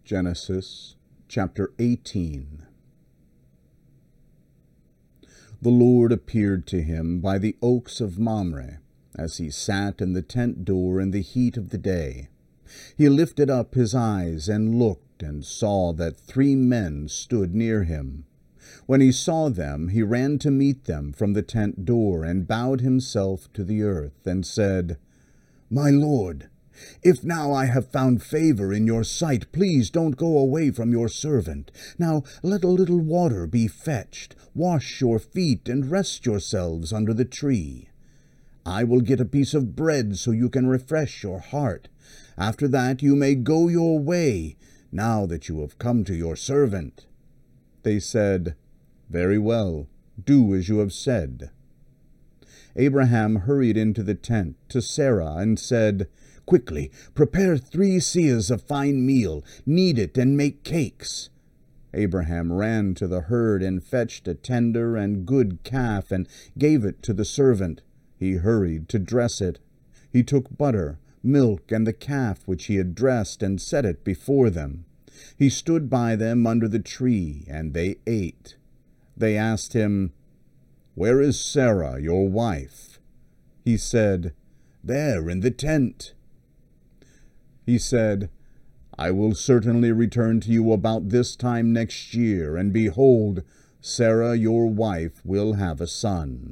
Genesis chapter 18. The Lord appeared to him by the oaks of Mamre, as he sat in the tent door in the heat of the day. He lifted up his eyes and looked, and saw that 3 men stood near him. When he saw them, he ran to meet them from the tent door, and bowed himself to the earth, and said, "My Lord, if now I have found favor in your sight, please don't go away from your servant. Now let a little water be fetched, wash your feet, and rest yourselves under the tree. I will get a piece of bread so you can refresh your heart. After that you may go your way, now that you have come to your servant." They said, "Very well, do as you have said." Abraham hurried into the tent to Sarah and said, "Quickly, prepare 3 seahs of fine meal, knead it and make cakes." Abraham ran to the herd and fetched a tender and good calf and gave it to the servant. He hurried to dress it. He took butter, milk, and the calf which he had dressed, and set it before them. He stood by them under the tree, and they ate. They asked him, "Where is Sarah, your wife?" He said, "There in the tent." He said, "I will certainly return to you about this time next year, and behold, Sarah your wife will have a son."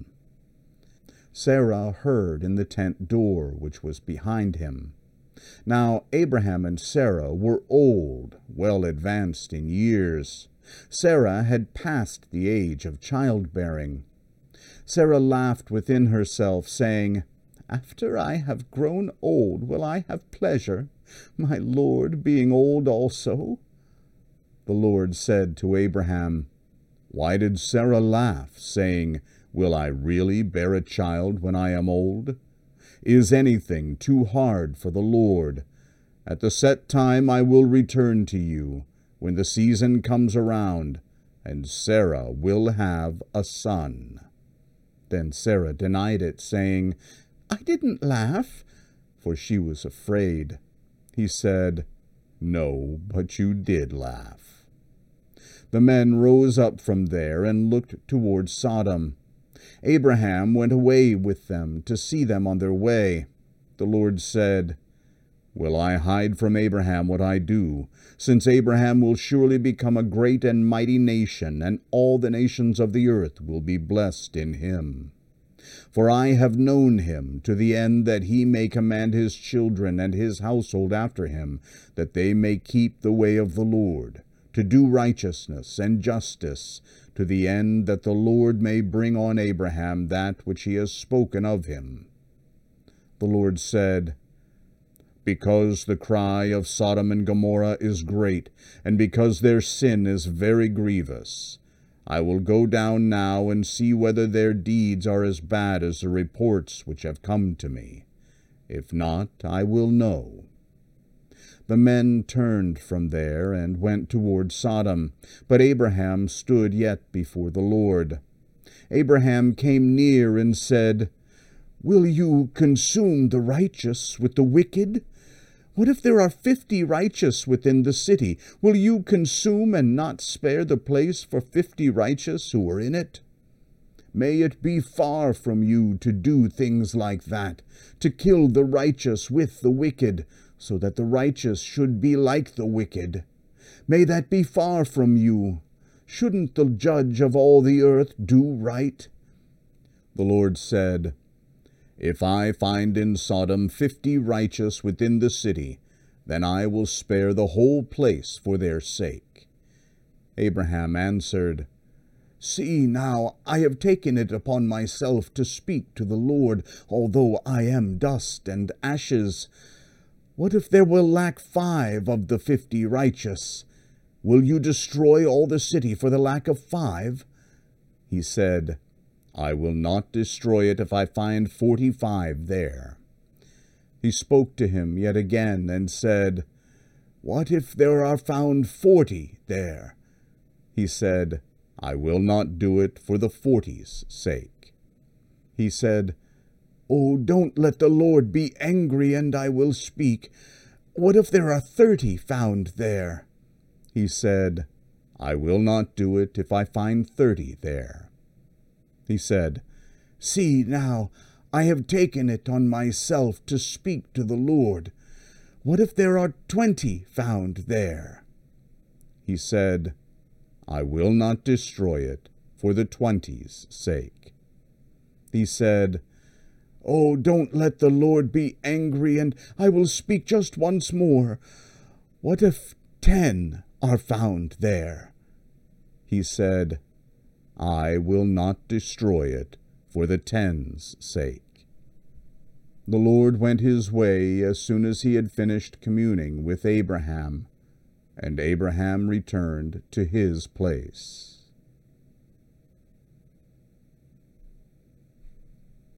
Sarah heard in the tent door which was behind him. Now Abraham and Sarah were old, well advanced in years. Sarah had passed the age of childbearing. Sarah laughed within herself, saying, "After I have grown old will I have pleasure, my Lord being old also?" The Lord said to Abraham, "Why did Sarah laugh, saying, 'Will I really bear a child when I am old?' Is anything too hard for the Lord? At the set time I will return to you, when the season comes around, and Sarah will have a son." Then Sarah denied it, saying, "I didn't laugh," for she was afraid. He said, "No, but you did laugh." The men rose up from there and looked toward Sodom. Abraham went away with them to see them on their way. The Lord said, "Will I hide from Abraham what I do, since Abraham will surely become a great and mighty nation, and all the nations of the earth will be blessed in him? For I have known him to the end that he may command his children and his household after him, that they may keep the way of the Lord, to do righteousness and justice, to the end that the Lord may bring on Abraham that which he has spoken of him." The Lord said, "Because the cry of Sodom and Gomorrah is great, and because their sin is very grievous, I will go down now and see whether their deeds are as bad as the reports which have come to me. If not, I will know." The men turned from there and went toward Sodom, but Abraham stood yet before the Lord. Abraham came near and said, "Will you consume the righteous with the wicked? What if there are 50 righteous within the city? Will you consume and not spare the place for 50 righteous who are in it? May it be far from you to do things like that, to kill the righteous with the wicked, so that the righteous should be like the wicked. May that be far from you. Shouldn't the judge of all the earth do right?" The Lord said, "If I find in Sodom 50 righteous within the city, then I will spare the whole place for their sake." Abraham answered, "See now, I have taken it upon myself to speak to the Lord, although I am dust and ashes. What if there will lack 5 of the 50 righteous? Will you destroy all the city for the lack of 5? He said, "I will not destroy it if I find 45 there." He spoke to him yet again and said, "What if there are found 40 there?" He said, "I will not do it for the 40's sake." He said, "Oh, don't let the Lord be angry, and I will speak. What if there are 30 found there?" He said, I will not do it if I find 30 there. He said, See now, I have taken it on myself to speak to the Lord. What if there are 20 found there? He said, I will not destroy it for the 20's sake. He said, Oh, don't let the Lord be angry, and I will speak just once more. What if 10 are found there? He said, I will not destroy it for the 10's sake. The Lord went his way as soon as he had finished communing with Abraham, and Abraham returned to his place.